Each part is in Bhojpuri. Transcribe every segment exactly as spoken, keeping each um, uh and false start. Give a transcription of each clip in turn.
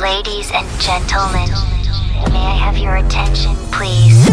Ladies and gentlemen, may I have your attention, please?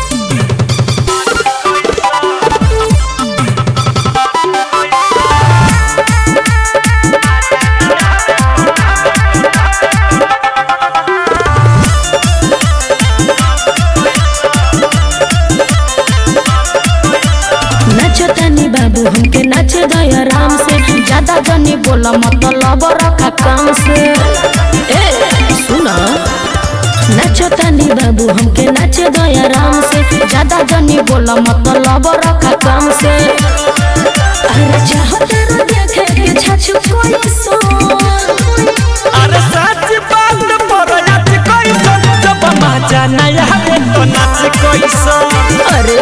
बाबू हमके नाचे दया राम से, ज्यादा जनी बोला मतलब रखा काम से। ए सुना नाचो तनी बाबू हमके नाचे दया राम से, ज्यादा जनी बोला मतलब रखा काम से। अरे चाहते रो देखे के छाछू कोई सो, अरे सच बात पर नाच कोई सो, जब मजा नया है तो नाच कोई सो। अरे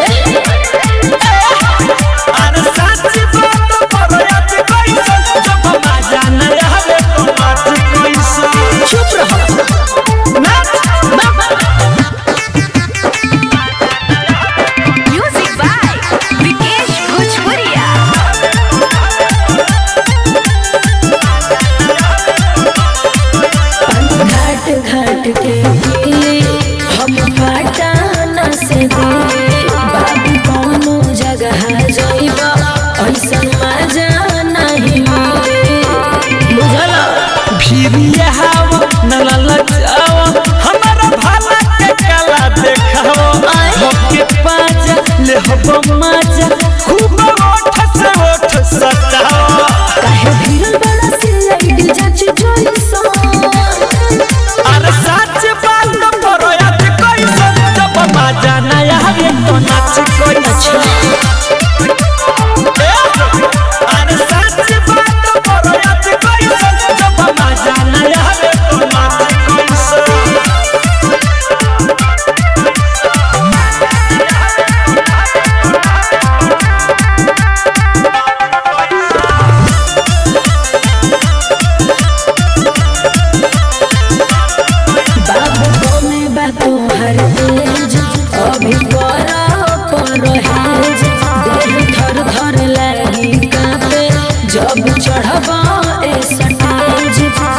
अरे सच बात पर नाच कोई सो, जब मजा नया है तो नाच कोई सो। चुप रहो नाच Music by Vikesh Bhojpuria. घाट घाट के हम पटाना से दिले, बाबू कौनो जगह जाइबा ऐसा मजा नहीं मिले। बुझला फिरिया हवा न ललचाओ, हमारा भाला के कला देखाओ। होके पाजा ले हवा मजा, खूब ओठ से ओठ सटाओ। काहे भीड़ बड़ा से आईडी जाच जोइसो। अरे सच बात पर याद कोई सो, जब मजा नया है तो नाच कोई सो। अरे सच बात पर याद कोई सो, जब मजा नया है तो नाच कोई सो। बाबू कोने बातों हर तेज अभी बड़ा पर हेज, देह थर थर लगी कांपे जब चढ़बा ए स्टेज।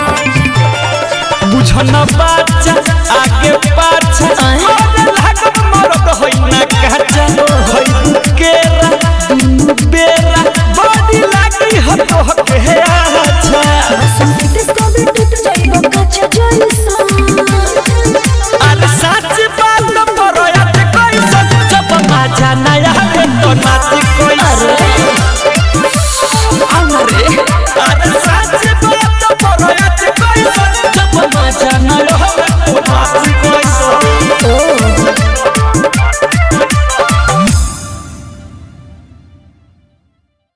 बुझन बाचा आगे पाछा, और लागत मरद होई ना काचा। होई बुकेरा दुनु बेरा, बॉडी लागी हतो हके है आछा। बसम पिटे कभी टूट जाइबो कच्चा जइसा। अरे सच बात पर याद कोई सो, जब मजा नया है तो नाच कोई सो। अरे अरे सच बात पर याद कोई सो, जब मजा नया है तो नाच कोई सो।